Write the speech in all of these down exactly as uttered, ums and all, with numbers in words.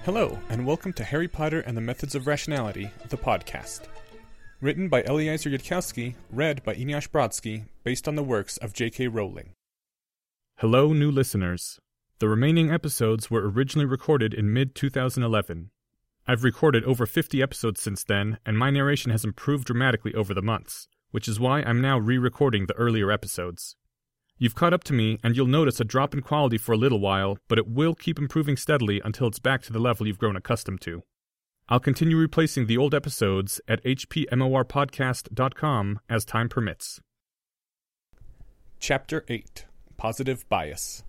Hello, and welcome to Harry Potter and the Methods of Rationality, the podcast. Written by Eliezer Yudkowsky, read by Eneasz Brodsky, based on the works of J K Rowling. Hello, new listeners. The remaining episodes were originally recorded in mid twenty eleven. I've recorded over fifty episodes since then, and my narration has improved dramatically over the months, which is why I'm now re-recording the earlier episodes. You've caught up to me, and you'll notice a drop in quality for a little while, but it will keep improving steadily until it's back to the level you've grown accustomed to. I'll continue replacing the old episodes at h p m o r podcast dot com as time permits. Chapter eight. Positive Bias.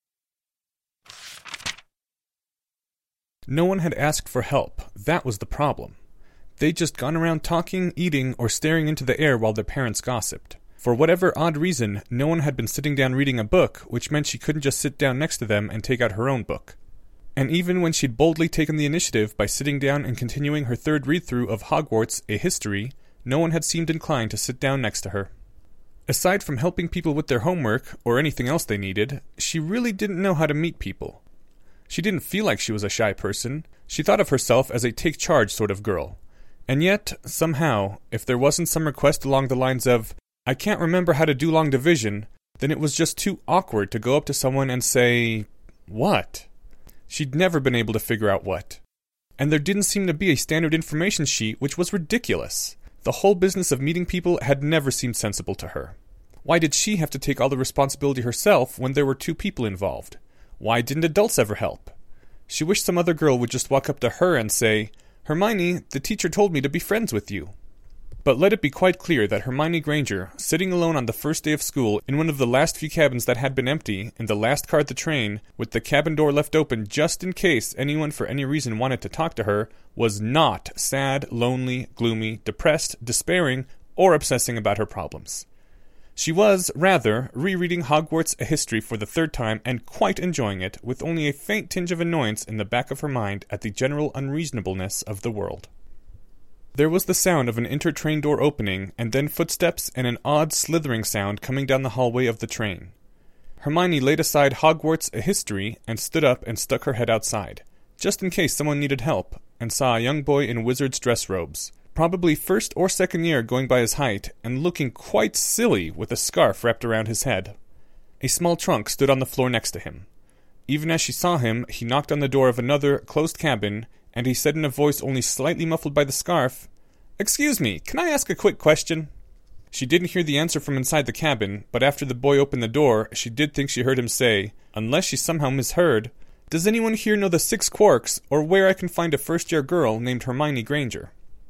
No one had asked for help. That was the problem. They'd just gone around talking, eating, or staring into the air while their parents gossiped. For whatever odd reason, no one had been sitting down reading a book, which meant she couldn't just sit down next to them and take out her own book. And even when she'd boldly taken the initiative by sitting down and continuing her third read-through of Hogwarts, A History, no one had seemed inclined to sit down next to her. Aside from helping people with their homework, or anything else they needed, she really didn't know how to meet people. She didn't feel like she was a shy person. She thought of herself as a take-charge sort of girl. And yet, somehow, if there wasn't some request along the lines of, I can't remember how to do long division, then it was just too awkward to go up to someone and say, what? She'd never been able to figure out what. And there didn't seem to be a standard information sheet, which was ridiculous. The whole business of meeting people had never seemed sensible to her. Why did she have to take all the responsibility herself when there were two people involved? Why didn't adults ever help? She wished some other girl would just walk up to her and say, Hermione, the teacher told me to be friends with you. But let it be quite clear that Hermione Granger, sitting alone on the first day of school in one of the last few cabins that had been empty, in the last car at the train, with the cabin door left open just in case anyone for any reason wanted to talk to her, was not sad, lonely, gloomy, depressed, despairing, or obsessing about her problems. She was, rather, rereading Hogwarts A History for the third time and quite enjoying it, with only a faint tinge of annoyance in the back of her mind at the general unreasonableness of the world. There was the sound of an inter-train door opening, and then footsteps and an odd slithering sound coming down the hallway of the train. Hermione laid aside Hogwarts A History and stood up and stuck her head outside, just in case someone needed help, and saw a young boy in wizard's dress robes, probably first or second year going by his height, and looking quite silly with a scarf wrapped around his head. A small trunk stood on the floor next to him. Even as she saw him, he knocked on the door of another, closed cabin, and he said in a voice only slightly muffled by the scarf, Excuse me, can I ask a quick question? She didn't hear the answer from inside the cabin, but after the boy opened the door, she did think she heard him say, unless she somehow misheard, Does anyone here know the Six Quarks, or where I can find a first-year girl named Hermione Granger?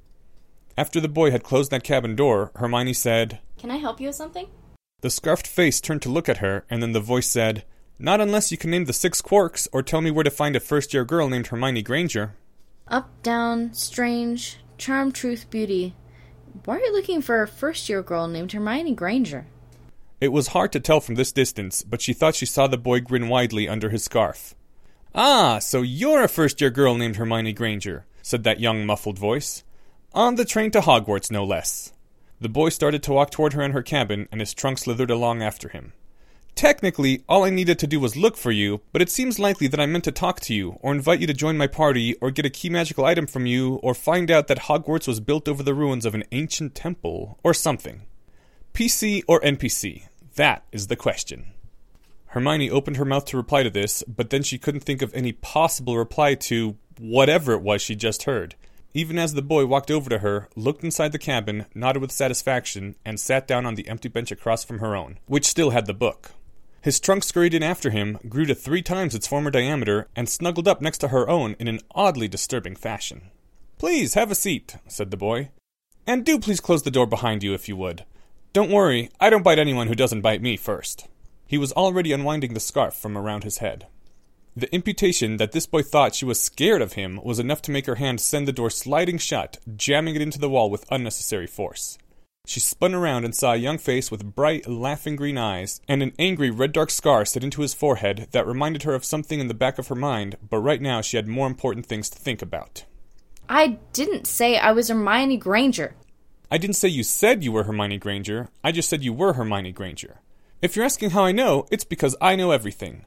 After the boy had closed that cabin door, Hermione said, Can I help you with something? The scarfed face turned to look at her, and then the voice said, Not unless you can name the Six Quarks, or tell me where to find a first-year girl named Hermione Granger. Up, down, strange, charm, truth, beauty. Why are you looking for a first-year girl named Hermione Granger? It was hard to tell from this distance, but she thought she saw the boy grin widely under his scarf. Ah, so you're a first-year girl named Hermione Granger, said that young muffled voice. On the train to Hogwarts, no less. The boy started to walk toward her in her cabin, and his trunk slithered along after him. Technically, all I needed to do was look for you, but it seems likely that I meant to talk to you, or invite you to join my party, or get a key magical item from you, or find out that Hogwarts was built over the ruins of an ancient temple, or something. P C or N P C? That is the question. Hermione opened her mouth to reply to this, but then she couldn't think of any possible reply to whatever it was she just heard, even as the boy walked over to her, looked inside the cabin, nodded with satisfaction, and sat down on the empty bench across from her own, which still had the book. His trunk scurried in after him, grew to three times its former diameter, and snuggled up next to her own in an oddly disturbing fashion. Please, have a seat, said the boy. And do please close the door behind you if you would. Don't worry, I don't bite anyone who doesn't bite me first. He was already unwinding the scarf from around his head. The imputation that this boy thought she was scared of him was enough to make her hand send the door sliding shut, jamming it into the wall with unnecessary force. She spun around and saw a young face with bright, laughing green eyes, and an angry red-dark scar set into his forehead that reminded her of something in the back of her mind, but right now she had more important things to think about. I didn't say I was Hermione Granger. I didn't say you said you were Hermione Granger. I just said you were Hermione Granger. If you're asking how I know, it's because I know everything.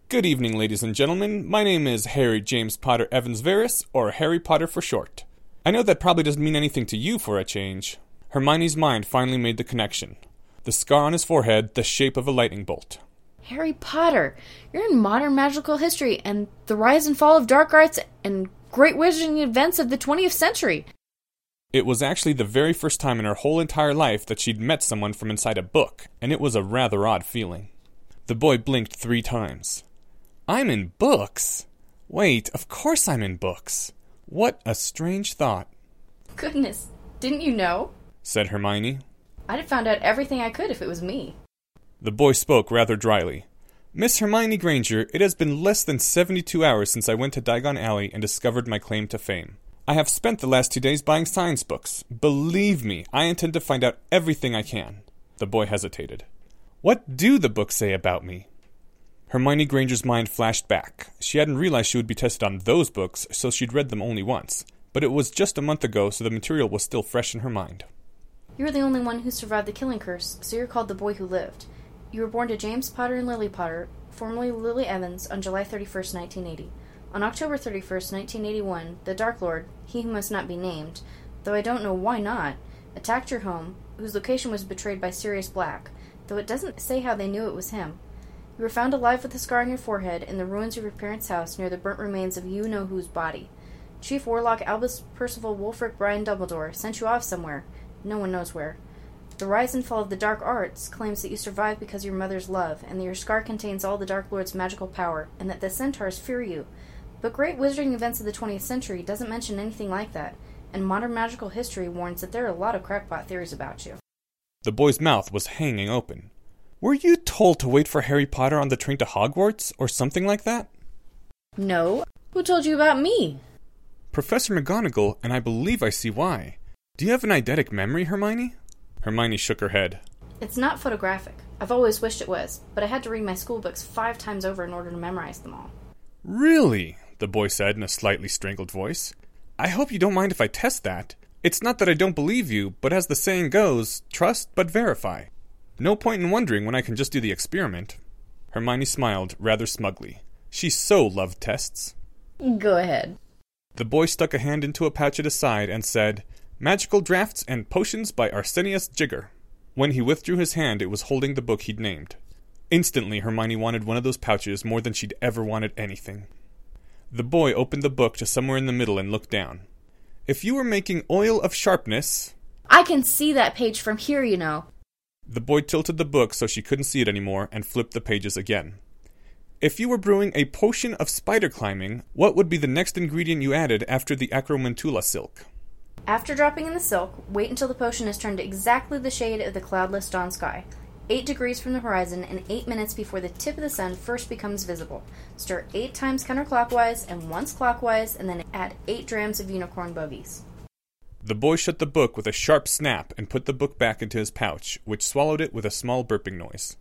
Good evening, ladies and gentlemen. My name is Harry James Potter Evans Verus, or Harry Potter for short. I know that probably doesn't mean anything to you for a change. Hermione's mind finally made the connection. The scar on his forehead, the shape of a lightning bolt. Harry Potter, you're in modern magical history and the rise and fall of dark arts and great wizarding events of the twentieth century. It was actually the very first time in her whole entire life that she'd met someone from inside a book, and it was a rather odd feeling. The boy blinked three times. I'm in books? Wait, of course I'm in books. What a strange thought. Goodness, didn't you know? Said Hermione. I'd have found out everything I could if it was me. The boy spoke rather dryly. Miss Hermione Granger, it has been less than seventy-two hours since I went to Diagon Alley and discovered my claim to fame. I have spent the last two days buying science books. Believe me, I intend to find out everything I can. The boy hesitated. What do the books say about me? Hermione Granger's mind flashed back. She hadn't realized she would be tested on those books, so she'd read them only once. But it was just a month ago, so the material was still fresh in her mind. You were the only one who survived the killing curse, so you're called the boy who lived. You were born to James Potter and Lily Potter, formerly Lily Evans, on July thirty-first, nineteen eighty. On October thirty-first, nineteen eighty-one, the Dark Lord, he who must not be named, though I don't know why not, attacked your home, whose location was betrayed by Sirius Black, though it doesn't say how they knew it was him. You were found alive with a scar on your forehead in the ruins of your parents' house near the burnt remains of you-know-who's body. Chief Warlock Albus Percival Wulfric Brian Dumbledore sent you off somewhere. No one knows where. The rise and fall of the dark arts claims that you survived because of your mother's love, and that your scar contains all the Dark Lord's magical power, and that the centaurs fear you. But great wizarding events of the twentieth century doesn't mention anything like that, and modern magical history warns that there are a lot of crackpot theories about you. The boy's mouth was hanging open. Were you told to wait for Harry Potter on the train to Hogwarts, or something like that? No. Who told you about me? Professor McGonagall, and I believe I see why. Do you have an eidetic memory, Hermione? Hermione shook her head. It's not photographic. I've always wished it was, but I had to read my school books five times over in order to memorize them all. Really? The boy said in a slightly strangled voice. I hope you don't mind if I test that. It's not that I don't believe you, but as the saying goes, trust but verify. No point in wondering when I can just do the experiment. Hermione smiled rather smugly. She so loved tests. Go ahead. The boy stuck a hand into a pouch at his side and said, Magical Drafts and Potions by Arsenius Jigger. When he withdrew his hand, it was holding the book he'd named. Instantly, Hermione wanted one of those pouches more than she'd ever wanted anything. The boy opened the book to somewhere in the middle and looked down. If you were making oil of sharpness... I can see that page from here, you know. The boy tilted the book so she couldn't see it anymore and flipped the pages again. If you were brewing a potion of spider climbing, what would be the next ingredient you added after the acromantula silk? After dropping in the silk, wait until the potion is turned exactly the shade of the cloudless dawn sky. Eight degrees from the horizon and eight minutes before the tip of the sun first becomes visible. Stir eight times counterclockwise and once clockwise, and then add eight drams of unicorn bogies. The boy shut the book with a sharp snap and put the book back into his pouch, which swallowed it with a small burping noise.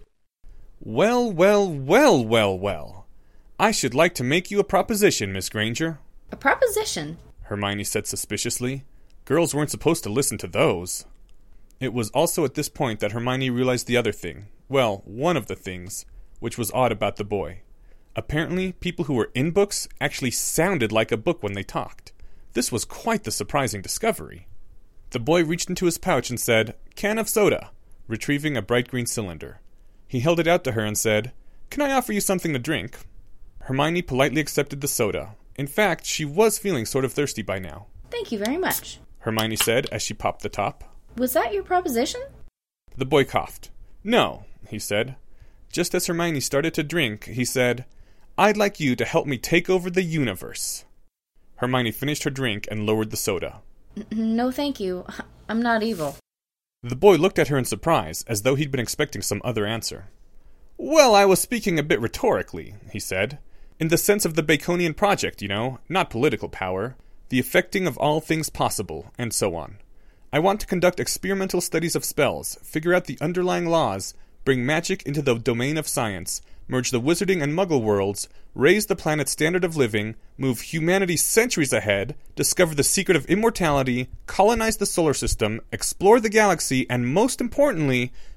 Well, well, well, well, well. I should like to make you a proposition, Miss Granger. A proposition? Hermione said suspiciously. Girls weren't supposed to listen to those. It was also at this point that Hermione realized the other thing. Well, one of the things, which was odd about the boy. Apparently, people who were in books actually sounded like a book when they talked. This was quite the surprising discovery. The boy reached into his pouch and said, Can of soda, retrieving a bright green cylinder. He held it out to her and said, Can I offer you something to drink? Hermione politely accepted the soda. In fact, she was feeling sort of thirsty by now. Thank you very much, Hermione said as she popped the top. Was that your proposition? The boy coughed. No, he said. Just as Hermione started to drink, he said, I'd like you to help me take over the universe. Hermione finished her drink and lowered the soda. No, thank you. I'm not evil. The boy looked at her in surprise, as though he'd been expecting some other answer. Well, I was speaking a bit rhetorically, he said. In the sense of the Baconian project, you know, not political power. The effecting of all things possible, and so on. I want to conduct experimental studies of spells, figure out the underlying laws, bring magic into the domain of science, merge the wizarding and muggle worlds, raise the planet's standard of living, move humanity centuries ahead, discover the secret of immortality, colonize the solar system, explore the galaxy, and most importantly,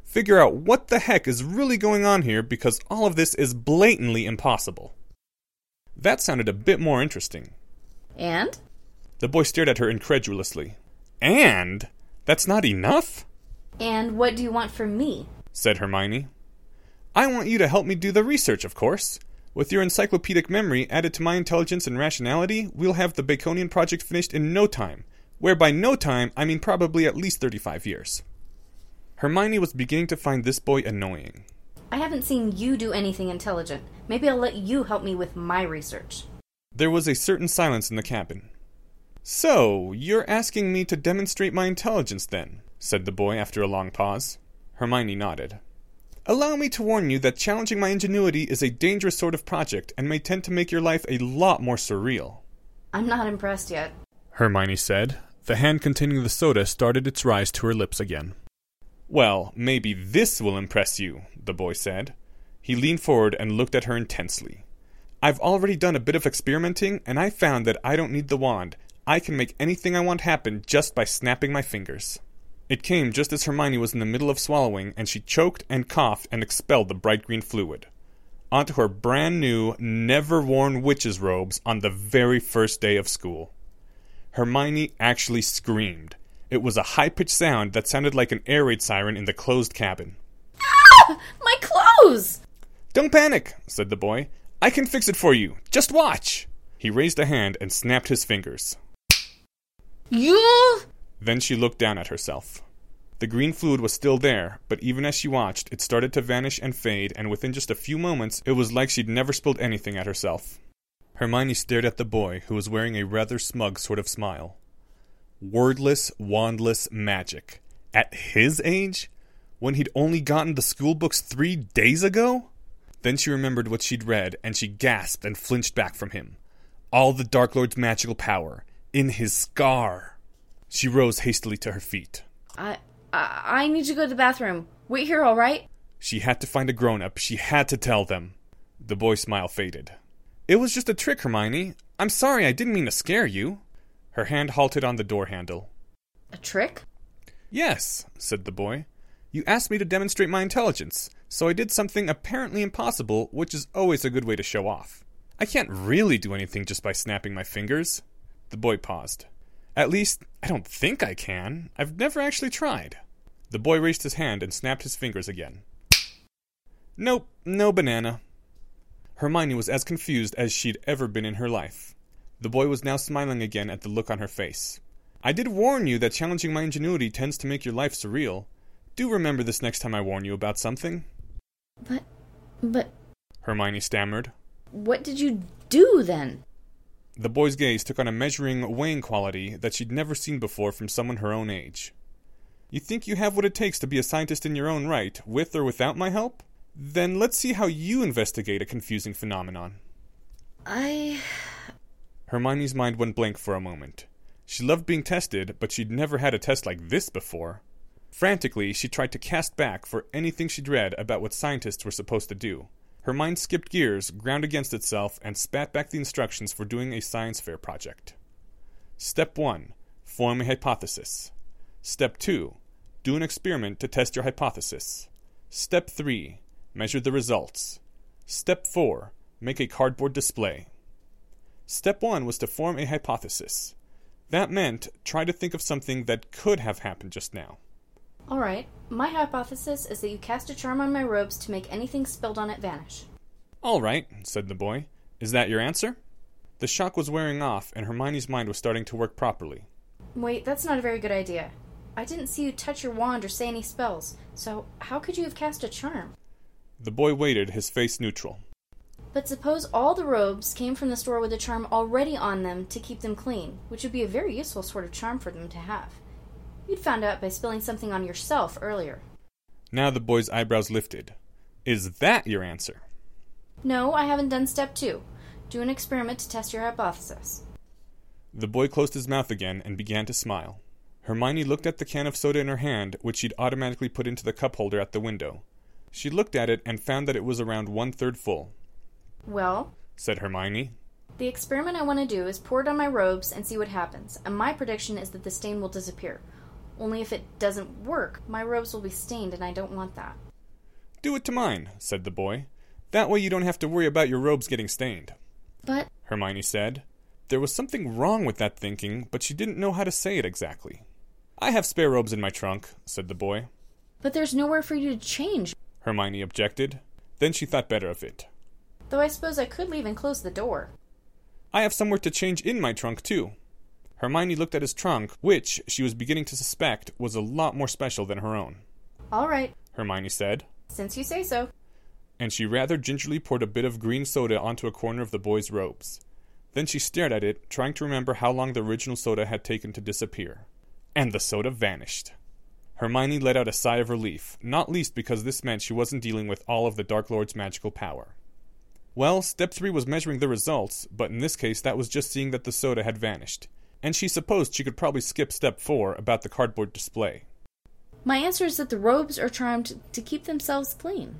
Figure out what the heck is really going on here because all of this is blatantly impossible. That sounded a bit more interesting. And? The boy stared at her incredulously. And? That's not enough? And what do you want from me? Said Hermione. I want you to help me do the research, of course. With your encyclopedic memory added to my intelligence and rationality, we'll have the Baconian project finished in no time. Where by no time, I mean probably at least thirty-five years. Hermione was beginning to find this boy annoying. I haven't seen you do anything intelligent. Maybe I'll let you help me with my research. There was a certain silence in the cabin. So, you're asking me to demonstrate my intelligence then, said the boy after a long pause. Hermione nodded. Allow me to warn you that challenging my ingenuity is a dangerous sort of project and may tend to make your life a lot more surreal. I'm not impressed yet, Hermione said. The hand containing the soda started its rise to her lips again. Well, maybe this will impress you, the boy said. He leaned forward and looked at her intensely. I've already done a bit of experimenting, and I found that I don't need the wand. I can make anything I want happen just by snapping my fingers. It came just as Hermione was in the middle of swallowing, and she choked and coughed and expelled the bright green fluid. Onto her brand new, never-worn witch's robes on the very first day of school. Hermione actually screamed. It was a high-pitched sound that sounded like an air raid siren in the closed cabin. Ah! My clothes! Don't panic, said the boy. I can fix it for you. Just watch. He raised a hand and snapped his fingers. You! Then she looked down at herself. The green fluid was still there, but even as she watched, it started to vanish and fade, and within just a few moments, it was like she'd never spilled anything at herself. Hermione stared at the boy, who was wearing a rather smug sort of smile. Wordless, wandless magic. At his age? When he'd only gotten the school books three days ago? Then she remembered what she'd read, and she gasped and flinched back from him. All the Dark Lord's magical power. In his scar. She rose hastily to her feet. I, I I need to go to the bathroom. Wait here, all right? She had to find a grown-up. She had to tell them. The boy's smile faded. It was just a trick, Hermione. I'm sorry, I didn't mean to scare you. Her hand halted on the door handle. A trick? Yes, said the boy. You asked me to demonstrate my intelligence, so I did something apparently impossible, which is always a good way to show off. I can't really do anything just by snapping my fingers. The boy paused. At least, I don't think I can. I've never actually tried. The boy raised his hand and snapped his fingers again. Nope, no banana. Hermione was as confused as she'd ever been in her life. The boy was now smiling again at the look on her face. I did warn you that challenging my ingenuity tends to make your life surreal. Do remember this next time I warn you about something. But, but... Hermione stammered. What did you do then? The boy's gaze took on a measuring, weighing quality that she'd never seen before from someone her own age. You think you have what it takes to be a scientist in your own right, with or without my help? Then let's see how you investigate a confusing phenomenon. I... Hermione's mind went blank for a moment. She loved being tested, but she'd never had a test like this before. Frantically, she tried to cast back for anything she'd read about what scientists were supposed to do. Her mind skipped gears, ground against itself, and spat back the instructions for doing a science fair project. Step one. Form a hypothesis. Step two. Do an experiment to test your hypothesis. Step three. Measure the results. Step four. Make a cardboard display. Step one was to form a hypothesis. That meant try to think of something that could have happened just now. Alright, my hypothesis is that you cast a charm on my robes to make anything spilled on it vanish. Alright, said the boy. Is that your answer? The shock was wearing off, and Hermione's mind was starting to work properly. Wait, that's not a very good idea. I didn't see you touch your wand or say any spells, so how could you have cast a charm? The boy waited, his face neutral. But suppose all the robes came from the store with a charm already on them to keep them clean, which would be a very useful sort of charm for them to have. You'd found out by spilling something on yourself earlier. Now the boy's eyebrows lifted. Is that your answer? No, I haven't done step two. Do an experiment to test your hypothesis. The boy closed his mouth again and began to smile. Hermione looked at the can of soda in her hand, which she'd automatically put into the cup holder at the window. She looked at it and found that it was around one-third full. Well, said Hermione, the experiment I want to do is pour it on my robes and see what happens, and my prediction is that the stain will disappear. Only if it doesn't work, my robes will be stained, and I don't want that. Do it to mine, said the boy. That way you don't have to worry about your robes getting stained. But... Hermione said. There was something wrong with that thinking, but she didn't know how to say it exactly. I have spare robes in my trunk, said the boy. But there's nowhere for you to change, Hermione objected. Then she thought better of it. Though I suppose I could leave and close the door. I have somewhere to change in my trunk, too. Hermione looked at his trunk, which, she was beginning to suspect, was a lot more special than her own. All right, Hermione said. Since you say so. And she rather gingerly poured a bit of green soda onto a corner of the boy's robes. Then she stared at it, trying to remember how long the original soda had taken to disappear. And the soda vanished. Hermione let out a sigh of relief, not least because this meant she wasn't dealing with all of the Dark Lord's magical power. Well, step three was measuring the results, but in this case that was just seeing that the soda had vanished. And she supposed she could probably skip step four about the cardboard display. My answer is that the robes are charmed to keep themselves clean.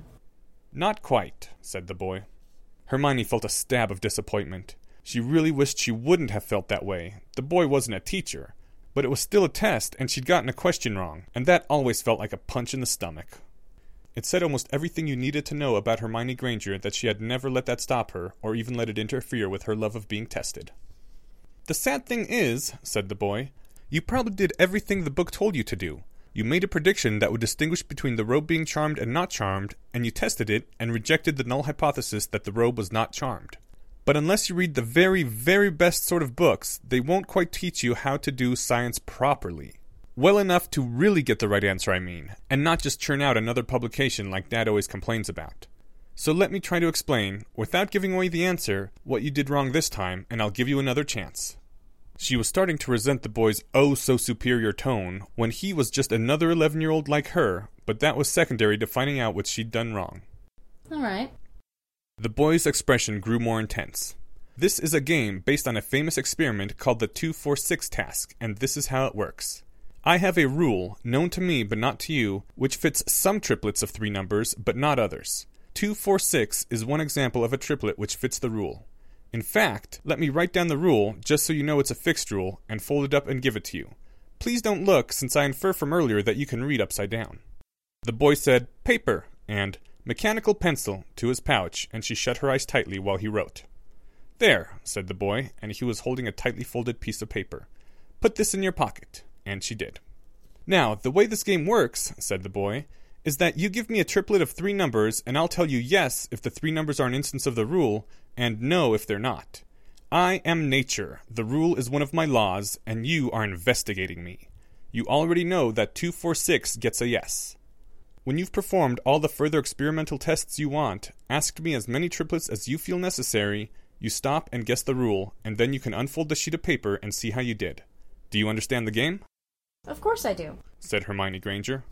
Not quite, said the boy. Hermione felt a stab of disappointment. She really wished she wouldn't have felt that way. The boy wasn't a teacher, but it was still a test, and she'd gotten a question wrong, and that always felt like a punch in the stomach. It said almost everything you needed to know about Hermione Granger, that she had never let that stop her, or even let it interfere with her love of being tested. The sad thing is, said the boy, you probably did everything the book told you to do. You made a prediction that would distinguish between the robe being charmed and not charmed, and you tested it and rejected the null hypothesis that the robe was not charmed. But unless you read the very, very best sort of books, they won't quite teach you how to do science properly. Well enough to really get the right answer, I mean, and not just churn out another publication like Dad always complains about. So let me try to explain, without giving away the answer, what you did wrong this time, and I'll give you another chance. She was starting to resent the boy's oh-so-superior tone when he was just another eleven-year-old like her, but that was secondary to finding out what she'd done wrong. All right. The boy's expression grew more intense. This is a game based on a famous experiment called the two four six task, and this is how it works. I have a rule, known to me but not to you, which fits some triplets of three numbers, but not others. two four six is one example of a triplet which fits the rule. In fact, let me write down the rule, just so you know it's a fixed rule, and fold it up and give it to you. Please don't look, since I infer from earlier that you can read upside down. The boy said, paper, and mechanical pencil, to his pouch, and she shut her eyes tightly while he wrote. There, said the boy, and he was holding a tightly folded piece of paper. Put this in your pocket, and she did. Now, the way this game works, said the boy, is that you give me a triplet of three numbers, and I'll tell you yes if the three numbers are an instance of the rule, and no if they're not. I am nature, the rule is one of my laws, and you are investigating me. You already know that two four six gets a yes. When you've performed all the further experimental tests you want, ask me as many triplets as you feel necessary, you stop and guess the rule, and then you can unfold the sheet of paper and see how you did. Do you understand the game? Of course I do, said Hermione Granger.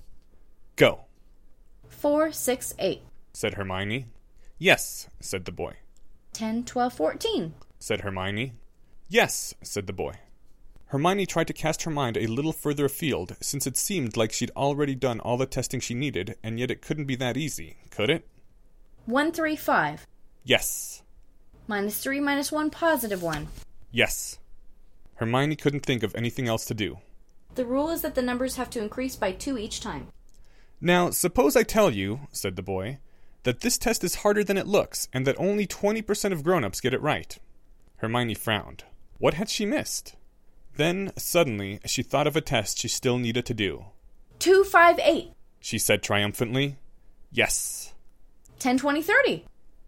Go. Four, six, eight, said Hermione. Yes, said the boy. Ten, twelve, fourteen, said Hermione. Yes, said the boy. Hermione tried to cast her mind a little further afield, since it seemed like she'd already done all the testing she needed, and yet it couldn't be that easy, could it? One, three, five. Yes. Minus three, minus one, positive one. Yes. Hermione couldn't think of anything else to do. The rule is that the numbers have to increase by two each time. Now, suppose I tell you, said the boy, that this test is harder than it looks, and that only twenty percent of grown-ups get it right. Hermione frowned. What had she missed? Then, suddenly, she thought of a test she still needed to do. Two, five, eight, she said triumphantly. Yes. Ten, twenty, thirty.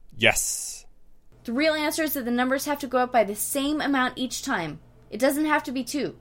Yes. The real answer is that the numbers have to go up by the same amount each time. It doesn't have to be two.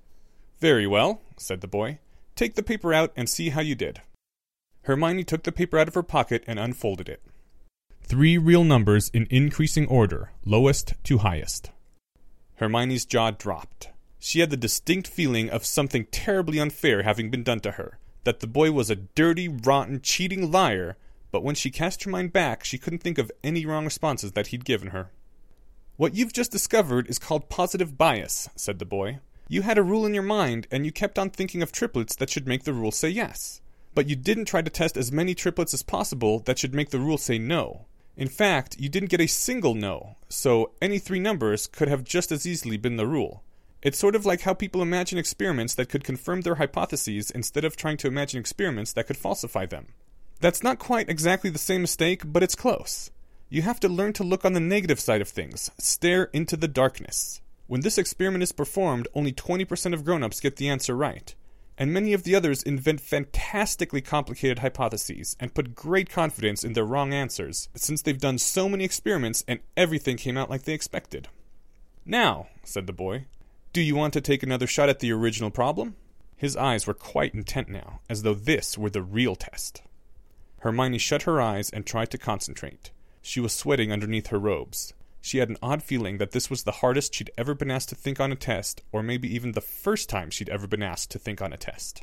Very well, said the boy. Take the paper out and see how you did. Hermione took the paper out of her pocket and unfolded it. Three real numbers in increasing order, lowest to highest. Hermione's jaw dropped. She had the distinct feeling of something terribly unfair having been done to her, that the boy was a dirty, rotten, cheating liar, but when she cast her mind back, she couldn't think of any wrong responses that he'd given her. What you've just discovered is called positive bias, said the boy. You had a rule in your mind, and you kept on thinking of triplets that should make the rule say yes. But you didn't try to test as many triplets as possible that should make the rule say no. In fact, you didn't get a single no, so any three numbers could have just as easily been the rule. It's sort of like how people imagine experiments that could confirm their hypotheses instead of trying to imagine experiments that could falsify them. That's not quite exactly the same mistake, but it's close. You have to learn to look on the negative side of things, stare into the darkness. When this experiment is performed, only twenty percent of grown-ups get the answer right, and many of the others invent fantastically complicated hypotheses and put great confidence in their wrong answers, since they've done so many experiments and everything came out like they expected. "Now," said the boy, "do you want to take another shot at the original problem?" His eyes were quite intent now, as though this were the real test. Hermione shut her eyes and tried to concentrate. She was sweating underneath her robes. She had an odd feeling that this was the hardest she'd ever been asked to think on a test, or maybe even the first time she'd ever been asked to think on a test.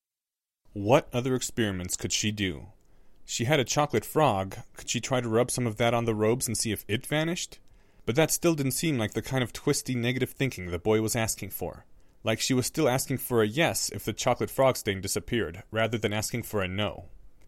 What other experiments could she do? She had a chocolate frog. Could she try to rub some of that on the robes and see if it vanished? But that still didn't seem like the kind of twisty negative thinking the boy was asking for. Like she was still asking for a yes if the chocolate frog stain disappeared, rather than asking for a no.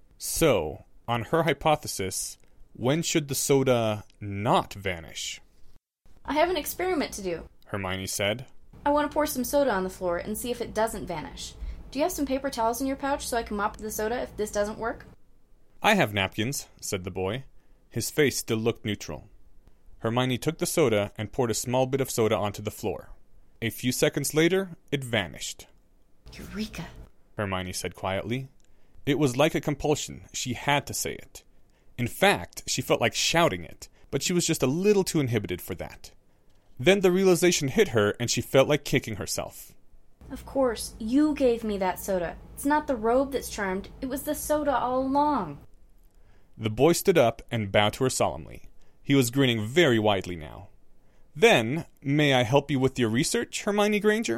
So, on her hypothesis, when should the soda not vanish? "I have an experiment to do," Hermione said. "I want to pour some soda on the floor and see if it doesn't vanish. Do you have some paper towels in your pouch so I can mop the soda if this doesn't work?" "I have napkins," said the boy. His face still looked neutral. Hermione took the soda and poured a small bit of soda onto the floor. A few seconds later, it vanished. "Eureka," Hermione said quietly. It was like a compulsion. She had to say it. In fact, she felt like shouting it, but she was just a little too inhibited for that. Then the realization hit her, and she felt like kicking herself. "Of course, you gave me that soda. It's not the robe that's charmed, it was the soda all along." The boy stood up and bowed to her solemnly. He was grinning very widely now. "Then, may I help you with your research, Hermione Granger?"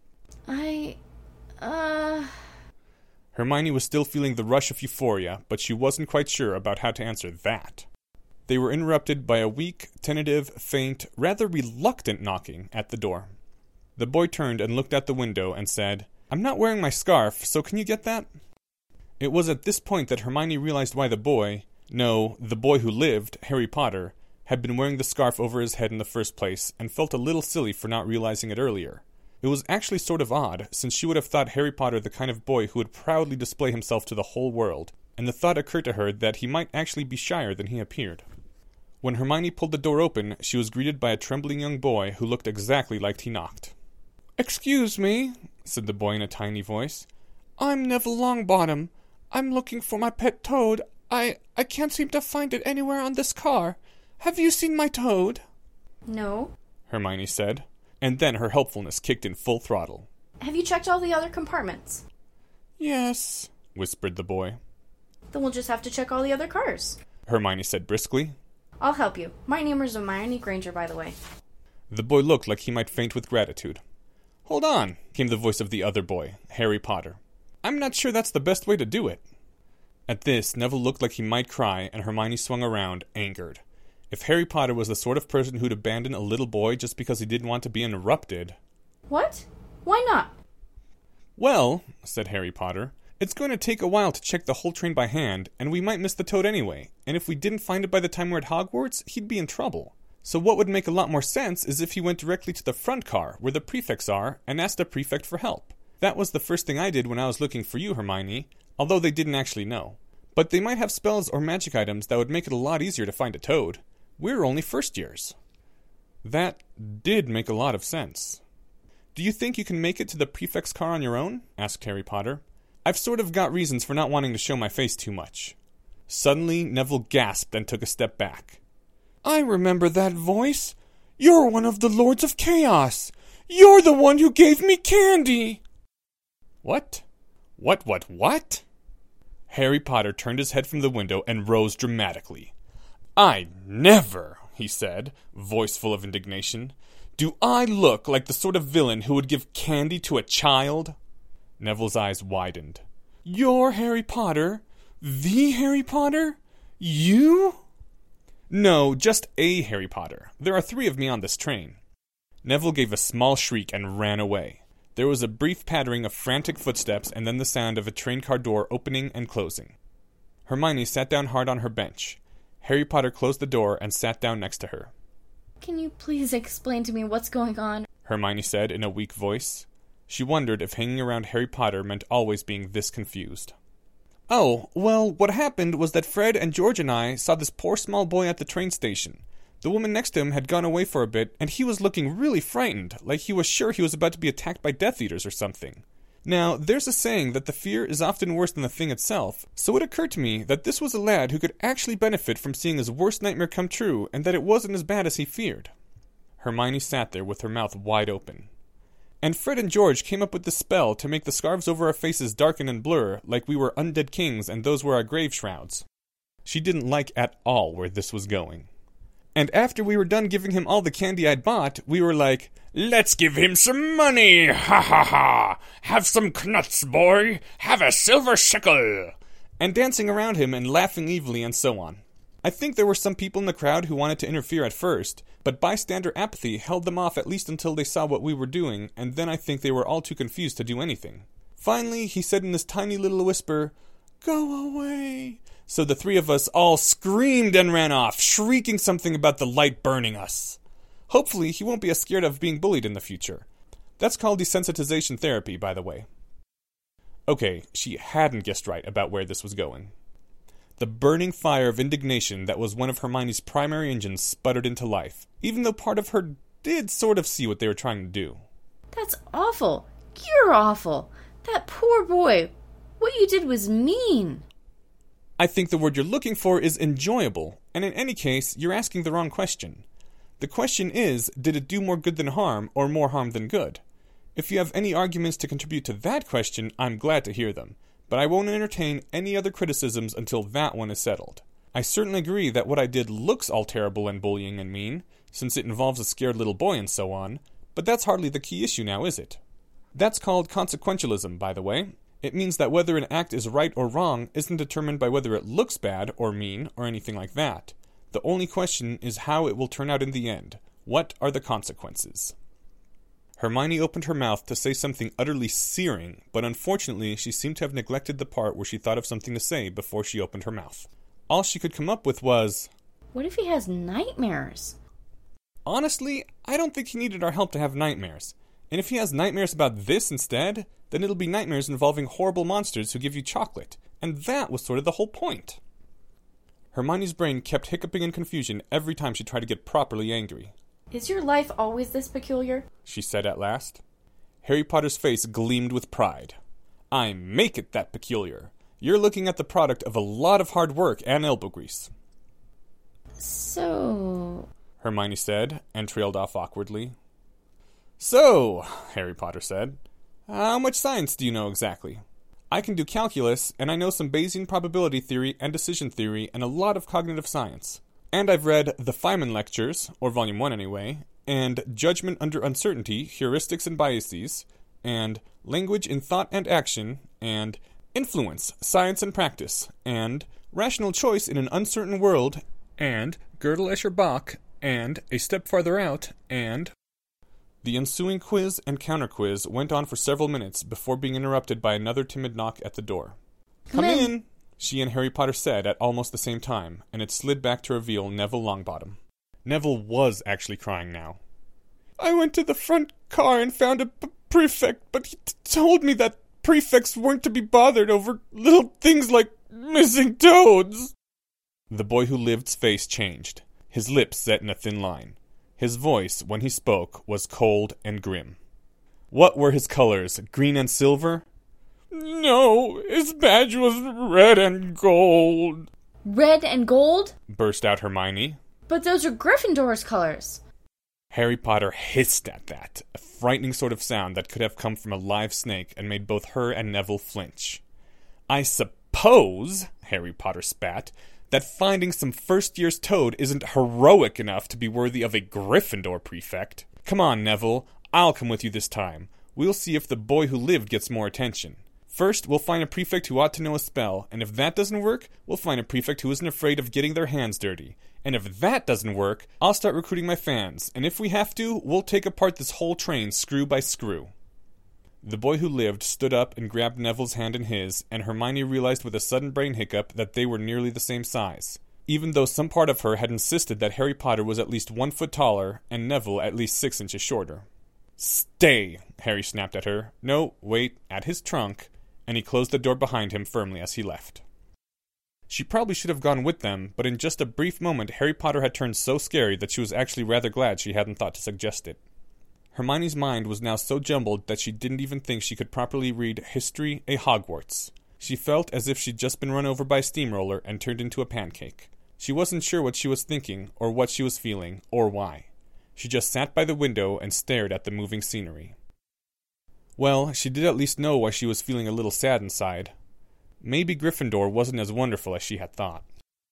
I... uh... Hermione was still feeling the rush of euphoria, but she wasn't quite sure about how to answer that. They were interrupted by a weak, tentative, faint, rather reluctant knocking at the door. The boy turned and looked out the window and said, "I'm not wearing my scarf, so can you get that?" It was at this point that Hermione realized why the boy, no, the boy who lived, Harry Potter, had been wearing the scarf over his head in the first place, and felt a little silly for not realizing it earlier. It was actually sort of odd, since she would have thought Harry Potter the kind of boy who would proudly display himself to the whole world, and the thought occurred to her that he might actually be shyer than he appeared. When Hermione pulled the door open, she was greeted by a trembling young boy who looked exactly like he knocked. "Excuse me," said the boy in a tiny voice. "I'm Neville Longbottom. I'm looking for my pet toad. I, I can't seem to find it anywhere on this car. Have you seen my toad?" "No." Hermione said. And then her helpfulness kicked in full throttle. "Have you checked all the other compartments?" "Yes," whispered the boy. "Then we'll just have to check all the other cars," Hermione said briskly. "I'll help you. My name is Hermione Granger, by the way." The boy looked like he might faint with gratitude. "Hold on," came the voice of the other boy, Harry Potter. "I'm not sure that's the best way to do it." At this, Neville looked like he might cry, and Hermione swung around, angered. If Harry Potter was the sort of person who'd abandon a little boy just because he didn't want to be interrupted... "What? Why not?" "Well," said Harry Potter, "it's going to take a while to check the whole train by hand, and we might miss the toad anyway, and if we didn't find it by the time we're at Hogwarts, he'd be in trouble. So what would make a lot more sense is if he went directly to the front car, where the prefects are, and asked a prefect for help. That was the first thing I did when I was looking for you, Hermione, although they didn't actually know. But they might have spells or magic items that would make it a lot easier to find a toad. We're only first years." That did make a lot of sense. "Do you think you can make it to the prefect's car on your own?" asked Harry Potter. "I've sort of got reasons for not wanting to show my face too much." Suddenly, Neville gasped and took a step back. "I remember that voice. You're one of the Lords of Chaos. You're the one who gave me candy." What? What, what, what? Harry Potter turned his head from the window and rose dramatically. "I never," he said, voice full of indignation. "Do I look like the sort of villain who would give candy to a child?" Neville's eyes widened. "You're Harry Potter? The Harry Potter? You?" "No, just a Harry Potter. There are three of me on this train." Neville gave a small shriek and ran away. There was a brief pattering of frantic footsteps and then the sound of a train car door opening and closing. Hermione sat down hard on her bench. Harry Potter closed the door and sat down next to her. "Can you please explain to me what's going on?" Hermione said in a weak voice. She wondered if hanging around Harry Potter meant always being this confused. Oh, well, what happened was that Fred and George and I saw this poor small boy at the train station. The woman next to him had gone away for a bit, and he was looking really frightened, like he was sure he was about to be attacked by Death Eaters or something. Now, there's a saying that the fear is often worse than the thing itself, so it occurred to me that this was a lad who could actually benefit from seeing his worst nightmare come true, and that it wasn't as bad as he feared. Hermione sat there with her mouth wide open. And Fred and George came up with this spell to make the scarves over our faces darken and blur, like we were undead kings and those were our grave shrouds. She didn't like at all where this was going. And after we were done giving him all the candy I'd bought, we were like, "Let's give him some money! Ha ha ha! Have some knuts, boy! Have a silver shekel!" And dancing around him and laughing evilly and so on. I think there were some people in the crowd who wanted to interfere at first, but bystander apathy held them off at least until they saw what we were doing, and then I think they were all too confused to do anything. Finally, he said in this tiny little whisper, "Go away!" So the three of us all screamed and ran off, shrieking something about the light burning us. Hopefully, he won't be as scared of being bullied in the future. That's called desensitization therapy, by the way. Okay, she hadn't guessed right about where this was going. The burning fire of indignation that was one of Hermione's primary engines sputtered into life, even though part of her did sort of see what they were trying to do. That's awful. You're awful. That poor boy. What you did was mean. I think the word you're looking for is enjoyable, and in any case, you're asking the wrong question. The question is, did it do more good than harm, or more harm than good? If you have any arguments to contribute to that question, I'm glad to hear them, but I won't entertain any other criticisms until that one is settled. I certainly agree that what I did looks all terrible and bullying and mean, since it involves a scared little boy and so on, but that's hardly the key issue now, is it? That's called consequentialism, by the way. It means that whether an act is right or wrong isn't determined by whether it looks bad or mean or anything like that. The only question is how it will turn out in the end. What are the consequences? Hermione opened her mouth to say something utterly searing, but unfortunately she seemed to have neglected the part where she thought of something to say before she opened her mouth. All she could come up with was, "What if he has nightmares?" Honestly, I don't think he needed our help to have nightmares. And if he has nightmares about this instead, then it'll be nightmares involving horrible monsters who give you chocolate. And that was sort of the whole point. Hermione's brain kept hiccuping in confusion every time she tried to get properly angry. "Is your life always this peculiar?" she said at last. Harry Potter's face gleamed with pride. "I make it that peculiar. You're looking at the product of a lot of hard work and elbow grease." So... Hermione said, and trailed off awkwardly. "So," Harry Potter said, "how much science do you know exactly?" "I can do calculus, and I know some Bayesian probability theory and decision theory and a lot of cognitive science. And I've read The Feynman Lectures, or Volume one anyway, and Judgment Under Uncertainty, Heuristics and Biases, and Language in Thought and Action, and Influence, Science and Practice, and Rational Choice in an Uncertain World, and Gödel Escher Bach, and A Step Farther Out, and..." The ensuing quiz and counter-quiz went on for several minutes before being interrupted by another timid knock at the door. "Come, Come in. in, she and Harry Potter said at almost the same time, and it slid back to reveal Neville Longbottom. Neville was actually crying now. "I went to the front car and found a p- prefect, but he t- told me that prefects weren't to be bothered over little things like missing toads." The boy who lived's face changed, his lips set in a thin line. His voice, when he spoke, was cold and grim. "What were his colors, green and silver?" "No, his badge was red and gold." "Red and gold?" burst out Hermione. "But those are Gryffindor's colors." Harry Potter hissed at that, a frightening sort of sound that could have come from a live snake and made both her and Neville flinch. "I suppose," Harry Potter spat, "that finding some first-year's toad isn't heroic enough to be worthy of a Gryffindor prefect. Come on, Neville, I'll come with you this time. We'll see if the boy who lived gets more attention. First, we'll find a prefect who ought to know a spell, and if that doesn't work, we'll find a prefect who isn't afraid of getting their hands dirty. And if that doesn't work, I'll start recruiting my fans, and if we have to, we'll take apart this whole train screw by screw." The boy who lived stood up and grabbed Neville's hand in his, and Hermione realized with a sudden brain hiccup that they were nearly the same size, even though some part of her had insisted that Harry Potter was at least one foot taller and Neville at least six inches shorter. "Stay!" Harry snapped at her. No, wait, at his trunk, and he closed the door behind him firmly as he left. She probably should have gone with them, but in just a brief moment Harry Potter had turned so scary that she was actually rather glad she hadn't thought to suggest it. Hermione's mind was now so jumbled that she didn't even think she could properly read History a Hogwarts. She felt as if she'd just been run over by a steamroller and turned into a pancake. She wasn't sure what she was thinking, or what she was feeling, or why. She just sat by the window and stared at the moving scenery. Well, she did at least know why she was feeling a little sad inside. Maybe Gryffindor wasn't as wonderful as she had thought.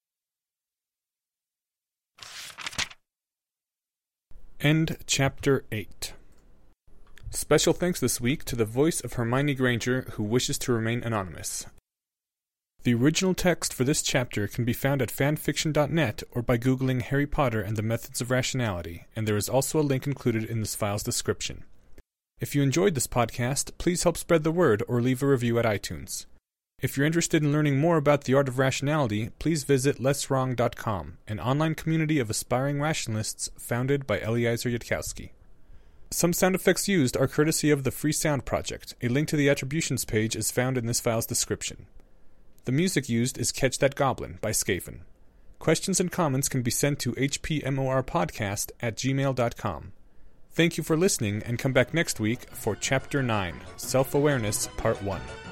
End Chapter eight. Special thanks this week to the voice of Hermione Granger, who wishes to remain anonymous. The original text for this chapter can be found at fanfiction dot net or by googling Harry Potter and the Methods of Rationality, and there is also a link included in this file's description. If you enjoyed this podcast, please help spread the word or leave a review at iTunes. If you're interested in learning more about the art of rationality, please visit less wrong dot com, an online community of aspiring rationalists founded by Eliezer Yudkowsky. Some sound effects used are courtesy of the Free Sound Project. A link to the attributions page is found in this file's description. The music used is Catch That Goblin by Skaven. Questions and comments can be sent to h p more podcast at gmail dot com. Thank you for listening, and come back next week for Chapter nine, Self-Awareness, Part one.